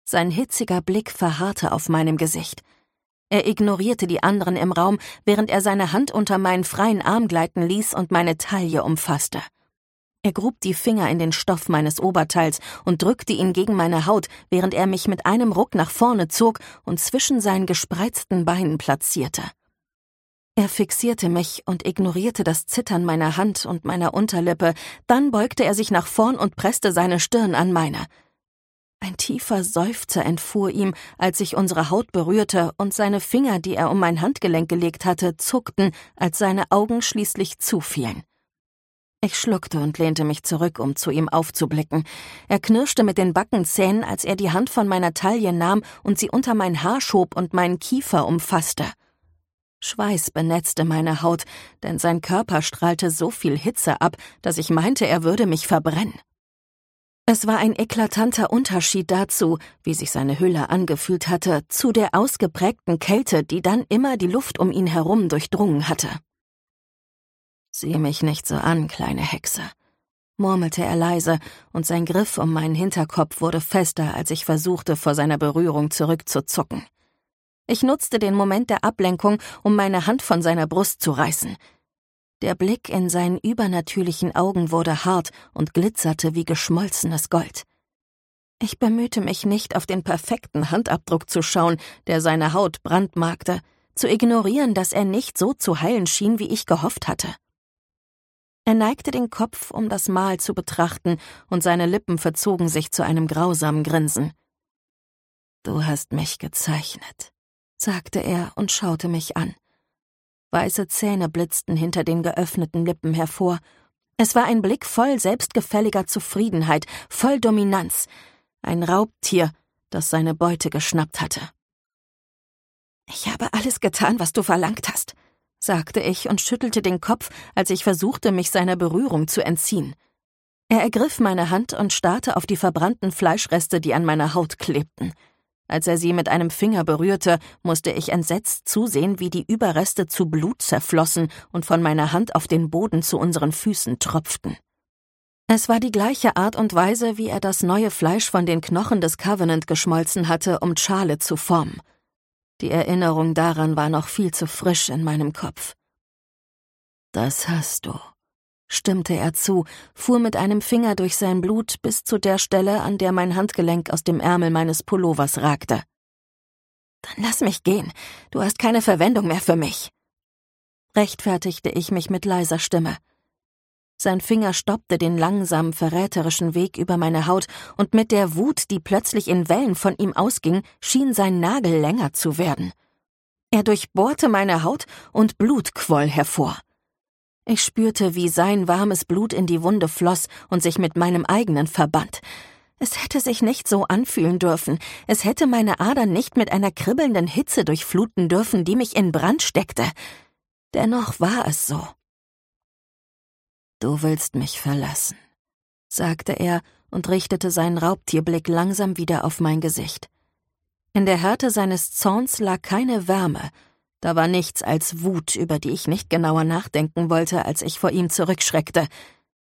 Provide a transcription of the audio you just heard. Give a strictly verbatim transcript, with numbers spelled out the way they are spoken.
Sein hitziger Blick verharrte auf meinem Gesicht. Er ignorierte die anderen im Raum, während er seine Hand unter meinen freien Arm gleiten ließ und meine Taille umfasste. Er grub die Finger in den Stoff meines Oberteils und drückte ihn gegen meine Haut, während er mich mit einem Ruck nach vorne zog und zwischen seinen gespreizten Beinen platzierte. Er fixierte mich und ignorierte das Zittern meiner Hand und meiner Unterlippe, dann beugte er sich nach vorn und presste seine Stirn an meine. Ein tiefer Seufzer entfuhr ihm, als sich unsere Haut berührte, und seine Finger, die er um mein Handgelenk gelegt hatte, zuckten, als seine Augen schließlich zufielen. Ich schluckte und lehnte mich zurück, um zu ihm aufzublicken. Er knirschte mit den Backenzähnen, als er die Hand von meiner Taille nahm und sie unter mein Haar schob und meinen Kiefer umfasste. Schweiß benetzte meine Haut, denn sein Körper strahlte so viel Hitze ab, dass ich meinte, er würde mich verbrennen. Es war ein eklatanter Unterschied dazu, wie sich seine Hülle angefühlt hatte, zu der ausgeprägten Kälte, die dann immer die Luft um ihn herum durchdrungen hatte. »Sieh mich nicht so an, kleine Hexe«, murmelte er leise, und sein Griff um meinen Hinterkopf wurde fester, als ich versuchte, vor seiner Berührung zurückzuzucken. Ich nutzte den Moment der Ablenkung, um meine Hand von seiner Brust zu reißen. Der Blick in seinen übernatürlichen Augen wurde hart und glitzerte wie geschmolzenes Gold. Ich bemühte mich nicht, auf den perfekten Handabdruck zu schauen, der seine Haut brandmarkte, zu ignorieren, dass er nicht so zu heilen schien, wie ich gehofft hatte. Er neigte den Kopf, um das Mal zu betrachten, und seine Lippen verzogen sich zu einem grausamen Grinsen. »Du hast mich gezeichnet«, sagte er und schaute mich an. Weiße Zähne blitzten hinter den geöffneten Lippen hervor. Es war ein Blick voll selbstgefälliger Zufriedenheit, voll Dominanz. Ein Raubtier, das seine Beute geschnappt hatte. »Ich habe alles getan, was du verlangt hast«, sagte ich und schüttelte den Kopf, als ich versuchte, mich seiner Berührung zu entziehen. Er ergriff meine Hand und starrte auf die verbrannten Fleischreste, die an meiner Haut klebten. Als er sie mit einem Finger berührte, musste ich entsetzt zusehen, wie die Überreste zu Blut zerflossen und von meiner Hand auf den Boden zu unseren Füßen tropften. Es war die gleiche Art und Weise, wie er das neue Fleisch von den Knochen des Covenant geschmolzen hatte, um Schale zu formen. Die Erinnerung daran war noch viel zu frisch in meinem Kopf. »Das hast du«, stimmte er zu, fuhr mit einem Finger durch sein Blut bis zu der Stelle, an der mein Handgelenk aus dem Ärmel meines Pullovers ragte. »Dann lass mich gehen, du hast keine Verwendung mehr für mich«, rechtfertigte ich mich mit leiser Stimme. Sein Finger stoppte den langsamen, verräterischen Weg über meine Haut, und mit der Wut, die plötzlich in Wellen von ihm ausging, schien sein Nagel länger zu werden. Er durchbohrte meine Haut und Blut quoll hervor. Ich spürte, wie sein warmes Blut in die Wunde floss und sich mit meinem eigenen verband. Es hätte sich nicht so anfühlen dürfen. Es hätte meine Adern nicht mit einer kribbelnden Hitze durchfluten dürfen, die mich in Brand steckte. Dennoch war es so. »Du willst mich verlassen«, sagte er und richtete seinen Raubtierblick langsam wieder auf mein Gesicht. In der Härte seines Zorns lag keine Wärme. Da war nichts als Wut, über die ich nicht genauer nachdenken wollte, als ich vor ihm zurückschreckte.